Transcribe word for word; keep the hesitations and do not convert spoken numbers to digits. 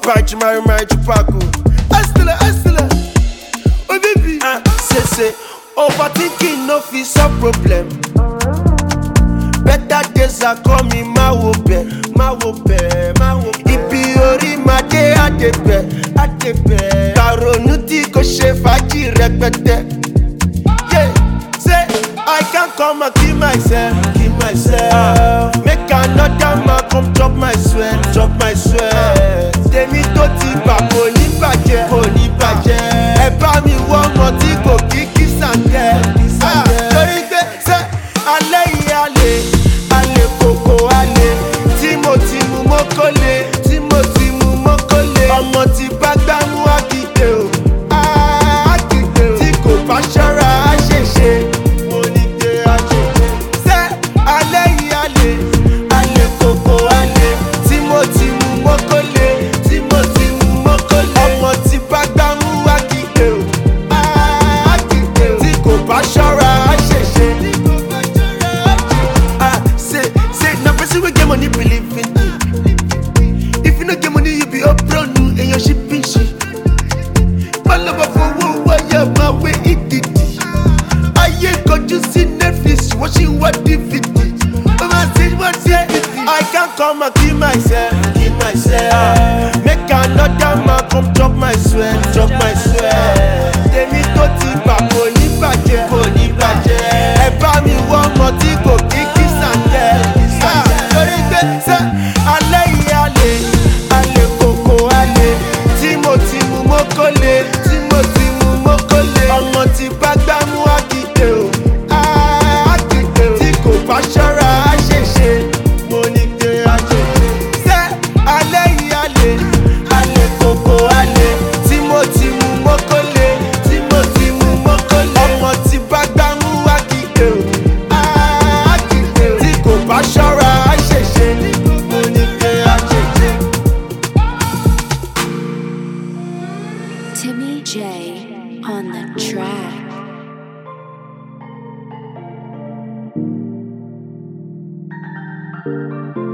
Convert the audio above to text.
Fight my my chupaco. Estela, Estela. Oh baby, ah, say say. Overthinking no fit solve problem. Better days are coming, ma wo be, ma wo be, ma wo be. Ibi ori ma de adebe, adebe. Karonu ti ko ṣe fàájì rẹpẹtẹ. Yeah, say I can't come and kill myself, kill myself. Make another man come chop my sweat, chop my sweat. Tèmi tó ti bà kò ní bàjẹ́, kò ní bàjẹ́. Ẹ bá mi wọ ọmọ tí kò kí kí sàǹdẹ̀. Torí pé ṣé alẹ́ yìí alẹ́, alẹ́ kòkó alẹ́. Tí mo ti mú mọ́kọ́lé, tí mo ti mú mọ́kọ́lé. Ọmọ tí bá gbá mú àkìdè o, àkìdè o. Tí kò bá ṣọ́ra á ṣèṣe. Mo ní pé á ṣèṣe. Ṣé alẹ́ yìí alẹ́, alẹ́ kòkó alẹ́. Tí mo ti mú mọ́kọ́lé, tí mo ti mú mọ́kọ́lé. Ọmọ tí bá gbá mú àkìdè o, àkìdè o. Tí kò bá ṣọ́ra á ṣèṣe. Ah, say, say, na person wey get money believe in you. If you no get money, you be up brand new and your shipping shit. Palava for wo wire my way it. Ayé kojú sí Netflix, watching what D V D. Mama say what say, I can't come and kill myself, kill myself. Make another man come chop my sweat, chop my sweat. Tèmi tó ti bà kò ní bàjẹ́, kò ní bàjẹ́. Ẹ bá mi wọ ọmọ tí kò kí kí sàǹdẹ̀. Torí pé ṣé alẹ́ yìí alẹ́, alẹ́ kòkó alẹ́. Tí mo ti mú mọ́kọ́lé, tí mo ti mú mọ́kọ́lé. Ọmọ tí bá gbá mú àkìdè o, àkìdè o. Tí kò bá ṣọ́ra á ṣèṣe. Mo ní pé á ṣèṣe. Ṣé alẹ́ yìí alẹ́, alẹ́ kòkó alẹ́. Tí mo ti mú mọ́kọ́lé, tí mo ti mú mọ́kọ́lé. Ọmọ tí bá gbá mú àkìdè o, àkìdè o. Tí kò bá ṣọ́ra á ṣèṣe. Mo ní pé á ṣèṣe. Timmy J on the track. Thank you.